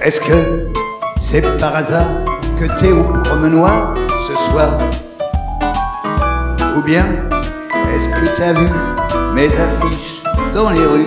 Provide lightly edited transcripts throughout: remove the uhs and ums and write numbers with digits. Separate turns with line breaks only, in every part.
Est-ce que c'est par hasard que t'es au promenoir ce soir? Ou bien est-ce que t'as vu mes affiches dans les rues?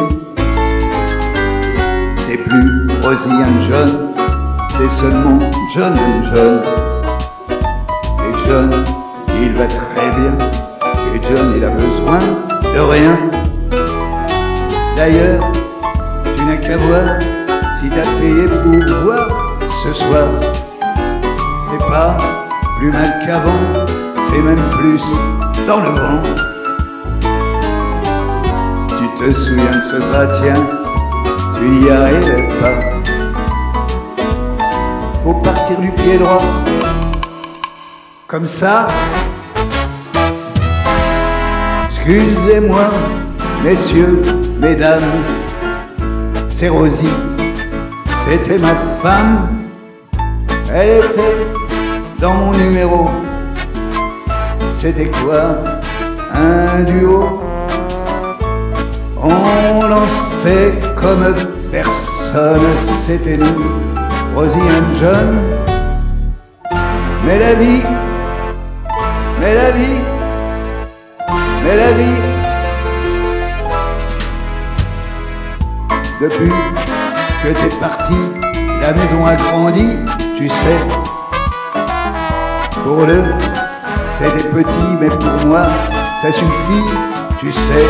C'est plus Rosie and John, c'est seulement John and John. Et John, il va très bien, et John, il a besoin de rien. D'ailleurs, tu n'as qu'à voir si t'as payé pour voir ce soir. C'est pas plus mal qu'avant, c'est même plus dans le vent. Tu te souviens de ce bâtien, tu n'y arrivais pas. Faut partir du pied droit, comme ça. Excusez-moi, messieurs, mesdames, c'est Rosie, c'était ma femme. Elle était dans mon numéro. C'était quoi? Un duo. On lançait comme personne, c'était nous, Rosie and John. Mais la vie, mais la vie, mais la vie, depuis que t'es parti, la maison a grandi, tu sais. Pour eux, c'est des petits, mais pour moi, ça suffit, tu sais.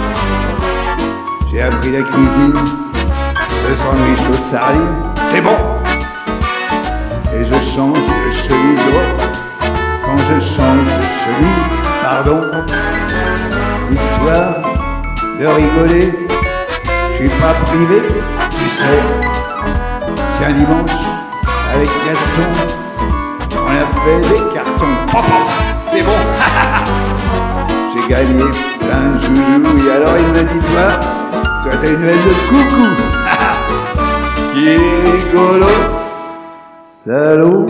J'ai appris la cuisine, le sandwich aux sardines, c'est bon. Et je change de chemise, oh, quand je change de chemise, pardon. Histoire de rigoler, je suis pas privé, tu sais. Tiens, dimanche, avec Gaston, on a fait des cartons. C'est bon. J'ai gagné plein de joujoux, et alors il m'a dit, toi t'as une aile de coucou. Qui est rigolo, salaud.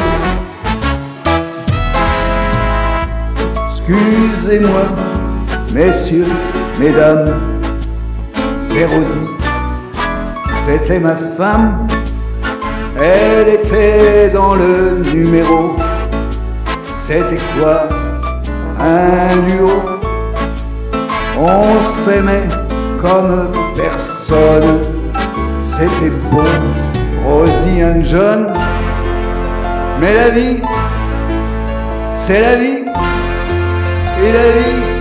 Excusez-moi, messieurs, mesdames, c'est Rosie, c'était ma femme. Elle était dans le numéro. C'était quoi? Un duo. On s'aimait comme personne. C'était beau, Rosie and John. Mais la vie, c'est la vie. Et la vie,